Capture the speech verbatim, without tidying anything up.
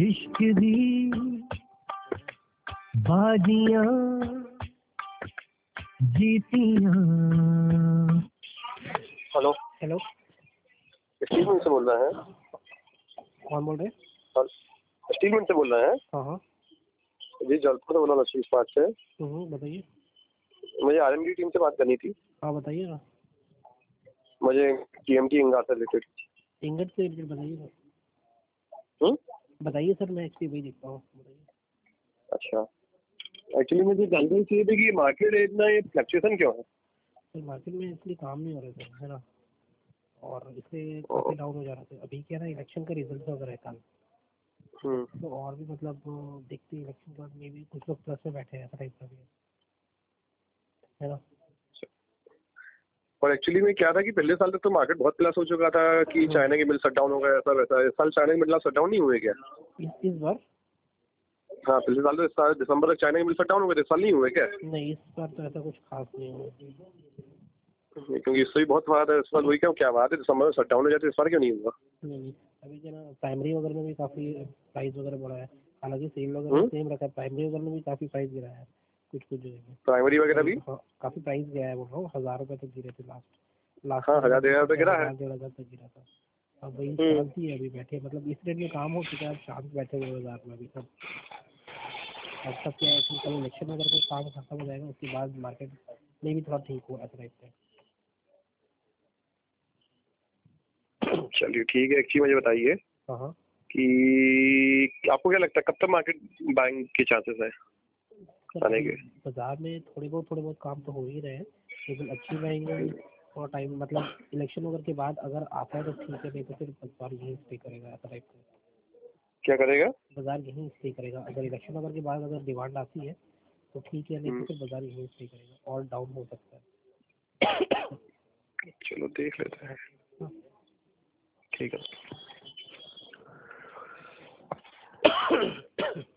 इश्क दी बाजियां जीतियां। हेलो हेलो, स्टील मिल से बोल रहे हैं? कौन बोल रहे हैं? और स्टील मिल से बोल रहे हैं? हाँ हाँ। जी जलपुर से बोल रहा हूँ, लक्ष्मी स्पार्क से। हम्म, बताइए। मुझे आर एम डी टीम से बात करनी थी। हाँ बताइए ना। मुझे टी एम टी इंगार से रिलेटेड। इंगट से रिलेटेड बताइए सर। हम्म? बताइए सर, मैं एक्चुअली वही देखता हूँ। बताइए। अच्छा, एक्चुअली मुझे जानकारी चाहिए थी कि मार्केट रेट में ये फ्लक्चुएशन क्यों है? सर मार्केट में इसलिए काम नहीं हो रहे थे, है ना, और इसलिए काफ़ी डाउन हो जा रहा था। अभी क्या है ना, इलेक्शन का रिजल्ट वगैरह है कल, हम्म। तो और भी मतलब देखते हैं इलेक्शन के बाद में भी कुछ लोग प्लस में बैठे हैं, ऐसा टाइप का भी है, है ना। और एक्चुअली में क्या था कि पिछले साल तक तो मार्केट बहुत प्लस हो चुका था कि चाइना की मिल शट डाउन हो गया, ऐसा वैसा। इस साल चाइना की मिल शट डाउन नहीं हुए क्या? इस इस बार हाँ, पिछले साल तो इस साल दिसंबर तक चाइना की मिल शट डाउन हो गए थे, इस साल नहीं हुए क्या? नहीं, इस बार तो ऐसा कुछ खास नहीं हुआ। क्योंकि इससे भी बहुत बात है, इस बार वही क्यों क्या बात है, दिसंबर में शट डाउन हो जाते, इस बार क्यों नहीं हुआ? नहीं, अभी क्या ना, प्राइमरी वगैरह में भी काफ़ी प्राइस वगैरह बढ़ा है, हालांकि सेल वगैरह हम्म? सेम रखा है। प्राइमरी वगैरह में भी काफ़ी प्राइस गिरा है कुछ कुछ जगह पे। प्राइमरी वगैरह भी हाँ, काफ़ी प्राइस गया है, बोल रहा हूँ, हज़ार रुपये तक गिरे थे लास्ट लास्ट हाँ, में, हजार मतलब डेढ़ रुपये गिरा है। हज़ार डेढ़ हज़ार तक गिरा था। अब वही हम्म। शांति है अभी बैठे, मतलब इस रेट में काम हो चुका है, अब शांत बैठे हुए बाजार में अभी सब। अब सब क्या है कि कल इलेक्शन वगैरह का काम खत्म हो जाएगा, उसके बाद मार्केट में भी थोड़ा ठीक हो ऐसा टाइप का। चलिए ठीक है, एक चीज मुझे बताइए हाँ हाँ। कि आपको क्या लगता है कब तक मार्केट बाइंग के चांसेस है आने के? बाजार में थोड़ी बहुत थोड़े बहुत काम तो हो ही रहे हैं, लेकिन अच्छी बाइंग थोड़ा टाइम, मतलब इलेक्शन वगैरह के बाद अगर आता है तो ठीक है, नहीं तो फिर बाजार यहीं स्टे करेगा ऐसा टाइप का। क्या करेगा? बाजार यहीं स्टे करेगा, अगर इलेक्शन वगैरह के बाद अगर डिमांड आती है तो ठीक है, नहीं तो फिर बाजार यहीं स्टे करेगा और डाउन हो सकता है। चलो देख लेते हैं। हाँ। ठीक है।